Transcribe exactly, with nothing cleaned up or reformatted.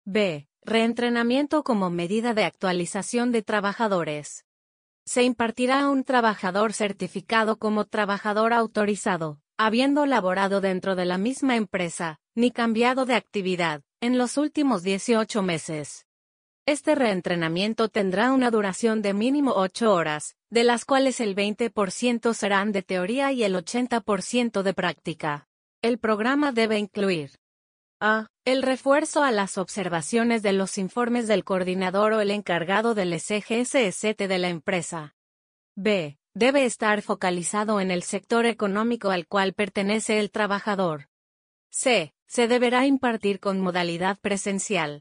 B. Reentrenamiento como medida de actualización de trabajadores. Se impartirá a un trabajador certificado como trabajador autorizado, habiendo laborado dentro de la misma empresa, ni cambiado de actividad, en los últimos dieciocho meses. Este reentrenamiento tendrá una duración de mínimo ocho horas, de las cuales el veinte por ciento serán de teoría y el ochenta por ciento de práctica. El programa debe incluir A. El refuerzo a las observaciones de los informes del coordinador o el encargado del S G S S T de la empresa. B. Debe estar focalizado en el sector económico al cual pertenece el trabajador. C. Se deberá impartir con modalidad presencial.